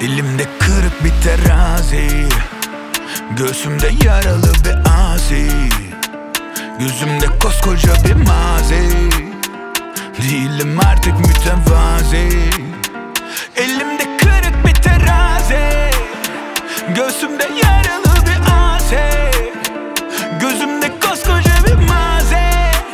Elimde kırık bir terazi, göğsümde yaralı bir asi, gözümde koskoca bir mazi. Değilim artık mütevazi. Elimde kırık bir terazi, göğsümde yaralı bir asi, gözümde koskoca bir mazi.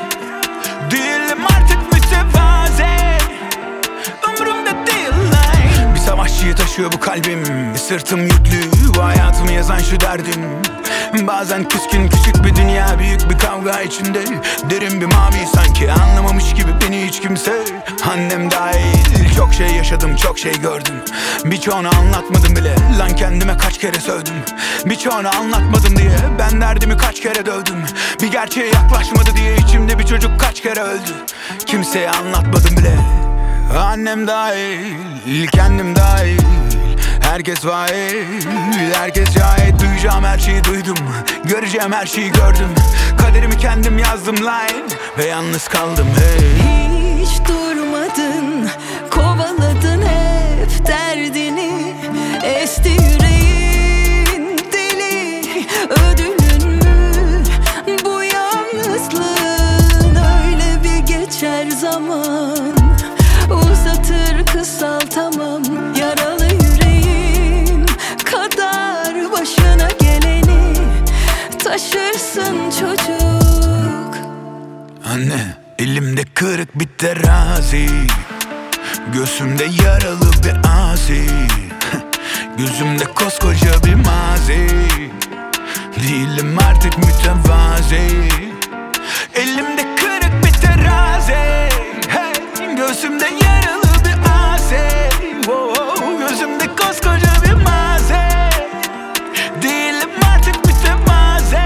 Değilim artık mütevazi. Umurumda değil lan. Bir savaşçıyı taşıyor bu kalbim, sırtım yüklü, bu hayatımı yazan şu derdim. Bazen küskün küçük bir dünya, büyük bir kavga içinde. Derin bir mavi sanki, anlamamış gibi beni hiç kimse. Annem dahil çok şey yaşadım, çok şey gördüm. Birçoğunu anlatmadım bile, lan kendime kaç kere sövdüm. Birçoğunu anlatmadım diye ben derdimi kaç kere dövdüm. Bir gerçeğe yaklaşmadı diye içimde bir çocuk kaç kere öldü. Kimseye anlatmadım bile, annem dahil, kendim dahil. Herkes fail, herkes cahil. Duyacağım her şeyi duydum, göreceğim her şeyi gördüm. Kaderimi kendim yazdım line ve yalnız kaldım hey. Hiç durmadın, kovaladın hep derdini. Esti yüreğin deli, ödülün mü bu yalnızlığın? Öyle bir geçer zaman, uzatır kısaltamam yaralı yüreğin kadar. Başına geleni taşırsın çocuk. Anne, elimde kırık bir terazi, göğsümde yaralı bir asi, gözümde koskoca bir mazi. Değilim artık mütevazi. Elimde kırık bir terazi, hey, göğsümde yaralı bir asi, gözümde koskoca bir mazi. Değilim artık mütevazi.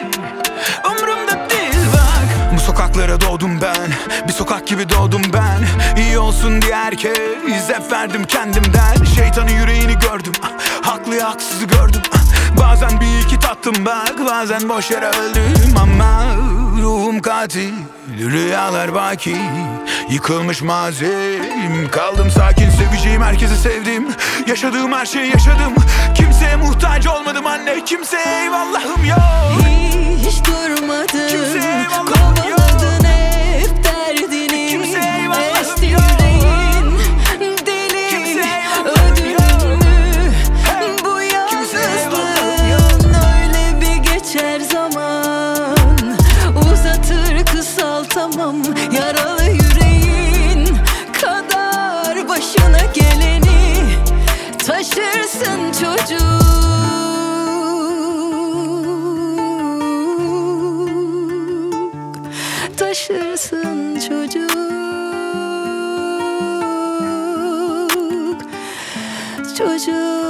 Umurumda değil bak. Bu sokaklara doğdum ben, bir sokak gibi doğdum ben. İyi olsun diye herkes hep verdim kendimden. Şeytanın yüreğini gördüm, haklıyı haksızı gördüm. Bazen bir iki tattım bak, bazen boş yere öldüm. Ama ruhum katil, rüyalar baki, yıkılmış mazim. Kaldım sakin, seveceğim herkesi sevdim. Yaşadığım her şeyi yaşadım. Kimseye muhtaç olmadım anne, kimseye eyvallahım yok. Hiç durmadın, Kimseye eyvallahım yok. kovaladın hep derdini. Kimseye eyvallahım Esti yok. yüreğin deli, Kimseye eyvallahım ödülün mü bu Kimseye eyvallahım yalnızlığın? Öyle bir geçer zaman, uzatır kısaltamam yaralı yüreğin kadar. Başına geleni taşırsın çocuk. Taşırsın çocuk. Çocuk.